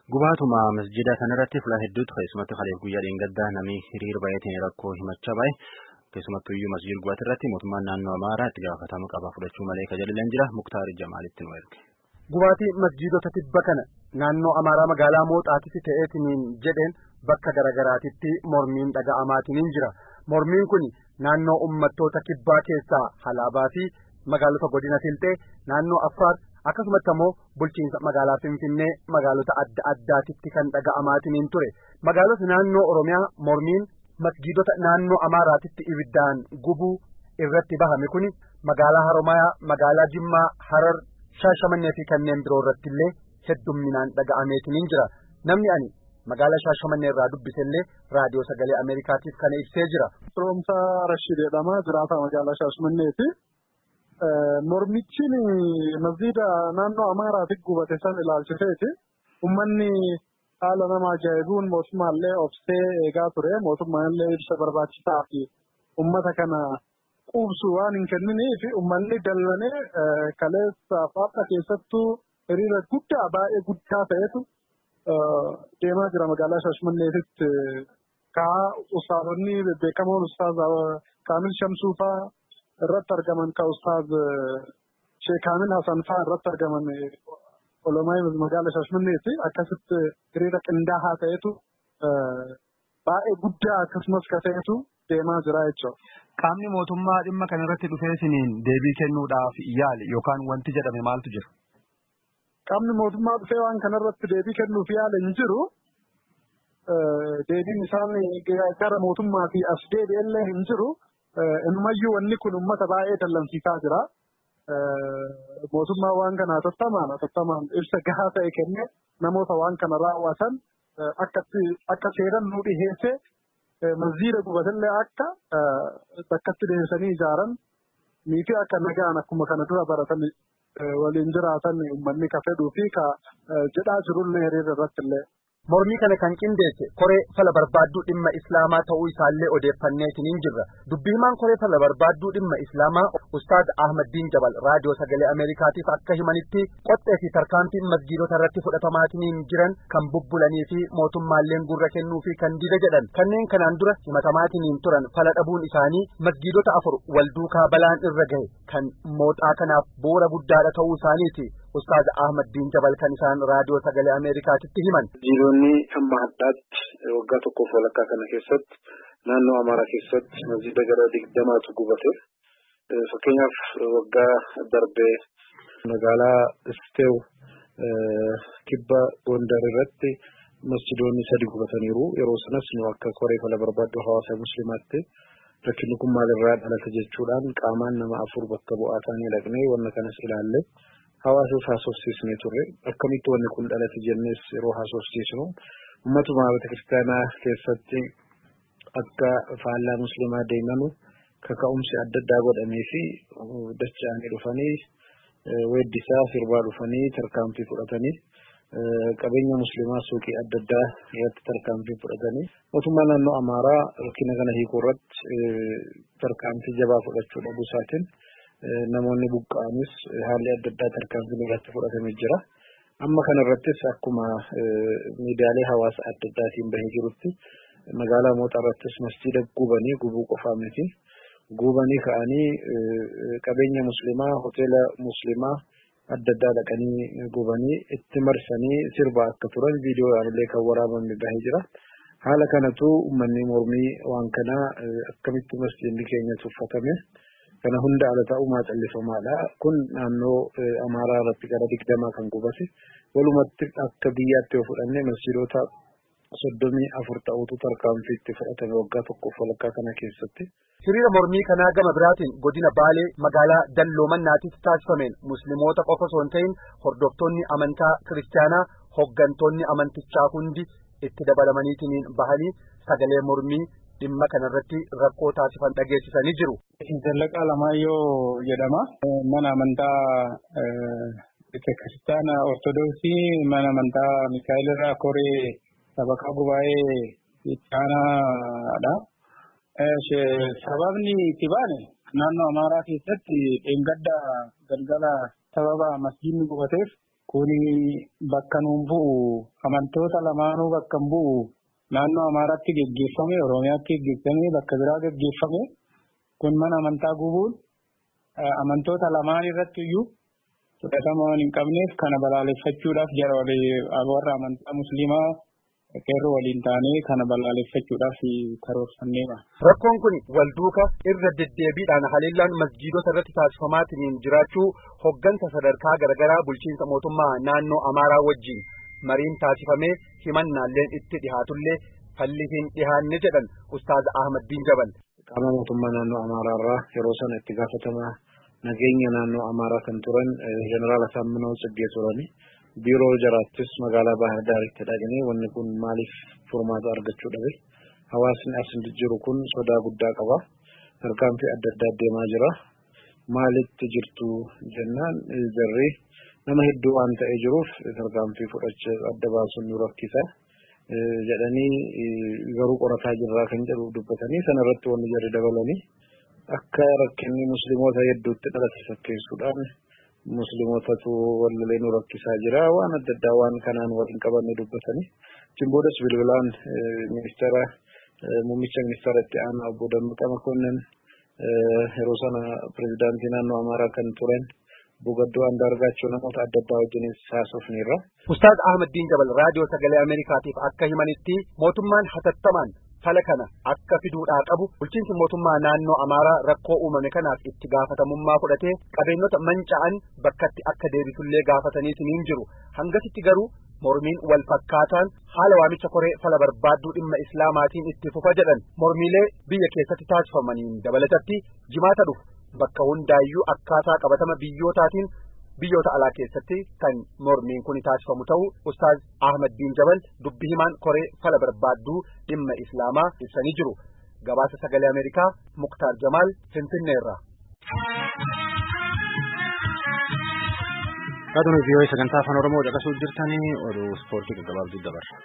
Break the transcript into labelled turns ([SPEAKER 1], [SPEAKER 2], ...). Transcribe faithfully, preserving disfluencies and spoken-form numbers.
[SPEAKER 1] Gubaatuma masjida kanarratti fuula hedduutu keessumatti Khaleef guyyaa dheengaddaa namni hiriira baay'ateen rakkoo himachaa bahe keessumattuu iyyuu masjid gubaat irratti mootummaan naannoo Amaaraa itti gaafatama qaba fudhachuu malee kajajilan jira. Muktaar Jamaalitti nu erge.
[SPEAKER 2] Gubaatii masjidota tibba kana naannoo Amaaraa magaalaa Mooxaatitti ta'eetiniin jedheen bakka garagaraatitti mormiin dhaga'amaatiin jira. Mormiin kun naannoo uummattoota kibbaa keessaa Halaabaa fi magaalota godina Tilxee naannoo Affaar akkasumatti ammoo bulchiinsa magaalaa Finfinnee magaalota adda addaatitti kan dhaga'amaatiin ture. Magaalota naannoo Oromiyaa mormiin masjidota naannoo Amaaraatitti ibiddaan gubuu irratti bahame kuni magaalaa Haromayaa, magaalaa Jimmaa, Harar, Shaashamannee fi kanneen biroo irratti illee heddumminaan dhaga'ameetiin jira. Namni ani magaalaa Shaashamannee irraa dubbisellee raadiyoo sagalee Ameerikaatiif kana ibsee jira.
[SPEAKER 3] Firoomsaa Rashid jedhama, jiraata magaalaa Shaashamanneeti. Mormichi masjida naannoo Amaaraatti gubate san ilaalchiseeti. Uummanni haala nama ajaa'ibuun mootummaallee obsee eegaa ture. Mootummaallee ibsa barbaachisaa fi uummata kana quubsu waan hin kenniniif uummanni dallanee kaleessa faapha keessattuu hiriira guddaa baay'ee guddaa ta'etu deemaa jira magaalaa Shaashamanneetitti. Kaa ustaazonni beekamoon ustaaz Kaamil Shamsuu fa'aa irratti argaman ka ustaaz Sheekh Kaamil Hasan fa'aa irratti argaman olomaa magaalaa Shaashamanneeti. Akkasitti hiriira qindaa'aa ta'etu baay'ee guddaa akkasumas ka ta'etu deemaa jira jechuudha.
[SPEAKER 2] Qaamni mootummaa dhimma kana irratti dhufeesiniin deebii kennuudhaaf yaale yookaan wanti jedhame maaltu jira?
[SPEAKER 3] Qaamni mootummaa dhufee waan kana irratti deebii kennuuf yaale hin jiru. Deebiin isaan gara mootummaa fi as deebi'ellee hin jiru. Inumayyuu wanni kun uummata baay'ee dallansiisaa jira. Mootummaa waan kana tattamaan tattamaan ibsa gahaa ta'e kenne namoota waan kana raawwatan akka seeran nu dhiheesse masjiida gubatallee akka bakkatti deemsanii ijaaran niifi akka nagaan akkuma kana dura baratan waliin jiraatan uummanni ka fedhuu fi ka jedhaa jirullee hiriira irratti illee.
[SPEAKER 2] Mormii kana kan qindeesse koree fala barbaadduu dhimma Islaamaa ta'uu isaallee odeeffanneetiin jirra. Dubbii himaan koree fala barbaadduu dhimma Islaamaa Ustaaz Ahmadiin Jabal raadiyoo sagalee Ameerikaatiif akka himanitti qoxxee fi tarkaanfiin masjidota irratti fudhatamaatiin jiran kan bubbulanii fi mootummaalleen gurra kennuu fi kan dida jedhan. Kanneen kanaan dura himatamaatiin turan fala dhabuun isaanii masjidota afur wal duukaa balaan irra gahe kan mooxaa kanaaf bu'uura guddaadha ta'uu isaaniiti. Ustaaz Ahmadiin Jabal kan isaan raadiyoo sagalee Ameerikaatitti himan.
[SPEAKER 4] Jiroonni amma addaatti waggaa tokkoof walakkaa kana keessatti naannoo Amaaraa keessatti masjida gara digdamaatu gubate. Fakkeenyaaf waggaa darbee magaalaa Isteew kibba Gondar irratti masjidoonni sadi gubataniiru. Yeroo sanas nu akka koree fala barbaaddu hawaasa musliimaatti rakkinni kun maalirraa dhalate jechuudhaan qaamaan nama afur bakka bu'aa isaanii dhaqnee wanna kanas ilaalle. Hawaasa haasofsiisnee turre akkamitti wanni kun dhalate jennees yeroo haasofsiisnu uummatuma Betekiristaanaa keessatti akka faallaa musliimaa deemanu kaka'umsi adda addaa godhamee fi dacha'anii dhufanii weeddisaa sirbaa dhufanii tarkaanfii fudhatanii qabeenya musliimaa suuqii adda addaa irratti tarkaanfii fudhatanii mootummaa naannoo Amaaraa rakkina kana hiikuu irratti tarkaanfii jabaa fudhachuu dhabuu isaatiin namoonni buqqa'anis haalli adda addaa tarkaanfiin irratti fudhatamee jira. Amma kana irrattis akkuma miidiyaalee hawaasa adda addaatiin bahee jirutti magaalaa Mooxaa irrattis masjida gubanii gubuu qofaa miti. Gubanii ka'anii qabeenya musliimaa hoteela musliimaa adda addaa dhaqanii gubanii itti marsanii sirbaa akka turan viidiyoo illee kan waraabame bahee jira. Haala kanatu uummanni mormii waan kanaa akkamitti masjidni keenya tuffatame. Kana hunda ala ta'uu maa callifamaadha. Kun naannoo Amaaraa irratti gara digdamaa kan gubate. Walumatti akka biyyaatti yoo fudhanne masjidota soddomii afur ta'utu tarkaanfii itti fudhatame waggaa tokkoof walakkaa kana keessatti.
[SPEAKER 2] Hiriira mormii kanaa gama biraatiin godina Baalee magaalaa Dalloomannaatitti taasifameen musliimoota qofa osoo hin ta'in hordoftoonni amantaa kiristaanaa hoggantoonni amantichaa hundi itti dabalamaniitiin bahanii sagalee mormii dhimma kanarratti rakkoo taasifan dhageessisanii jiru.
[SPEAKER 3] Zallaqaa Lamaayyoo jedhama. Mana amantaa Kiristaana Ortodoksii mana amantaa Mikaa'el irraa koree sabakaa gubaa'ee ittaanaadha. Sababni itti baane naannoo Amaaraa keessatti dheengadda galgala sababa masjidni gubateef
[SPEAKER 5] kuni bakka nuun bu'u amantoota lamaanuu bakka hin bu'u naannoo Amaaraatti geggeeffame Oromiyaatti geggeeffame bakka biraa geggeeffame kun mana amantaa gubuun amantoota lamaan irratti iyyuu fudhatama waan hin qabneef kana balaaleffachuudhaaf jara warra amantaa musliimaa qeerroo waliin taanee kana balaaleffachuudhaaf karoorfanneera.
[SPEAKER 2] Rakkoon kun wal duuka irra deddeebiidhaan haleellaan masjiidota irratti taasifamaatiin jiraachuu hoggansa sadarkaa garaagaraa bulchiinsa mootummaa naannoo Amaaraa wajjin mariin taasifamee himannaalleen itti dhihaatullee falli hin dhihaanne jedhan Ustaaz Ahmaddiin Jabal.
[SPEAKER 4] Qaama mootummaa naannoo Amaaraa irraa yeroo sana itti gaafatamaa nageenya naannoo Amaaraa kan turan Jeneraal Asaaminoo Tsiggee turani. Biiroo jaraattis magaalaa Bahar Daaritti dhaqanii wanni kun maaliif furmaata argachuu dhabe? Hawaasni as jiru kun sodaa guddaa qaba. Tarkaanfii adda addaa deemaa jira. Maalitti jirtu jennaan jarri nama hedduu waan ta'ee jiruuf tarkaanfii fudhachuu adda baasuun nu rakkisa jedhanii garuu qorataa jirraa kan jedhu dubbatanii sanarratti wanni jarri dabalanii akka rakkinni musliimoota hedduutti dhalate fakkeessuudhaan musliimootatu wallee nu rakkisaa jira waan adda addaa waan kanaan waliin qabanne dubbatanii Jimboodas bilbilaan ministeera muummicha ministeera itti aanaa obbo Dammaqaa Makonnin yeroo sana pirezidaantii naannoo Amaaraa kan turan Bogaddoo Andaargaachoo namoota adda addaa wajjinis haasofneerra.
[SPEAKER 2] Ustaaz Ahmaddiin Jabal raadiyoo sagalee Ameerikaatiif akka himanitti mootummaan hatattamaan fala kana akka fiduudhaa qabu bulchiinsi mootummaa naannoo Amaaraa rakkoo uumame kanaaf itti gaafatamummaa fudhatee qabeenyota manca'an bakkatti akka deebitullee gaafatanii siniin jiru. Hangasitti garuu mormiin wal fakkaataan haala waamicha koree fala barbaadduu dhimma islaamaatiin itti fufa jedhan mormiilee biyya keessatti taasifamaniin dabalatatti jimaata dhufu bakka hundaayyuu akkaataa qabatama biyyootaatiin biyyoota alaa keessatti kan mormiin kun taasifamu ta'uu Ustaaz Ahmaddiin Jabal dubbi himaan koree fala barbaadduu dhimma islaamaa ibsanii jiru. Gabaasa sagalee Ameerikaa Muktaar Jamaal Finfinneerraa.
[SPEAKER 1] Raadiyoo V O A sagantaa afaan Oromoo caqasuu jirtanii oduu ispoortii gabaabduu dabarsa.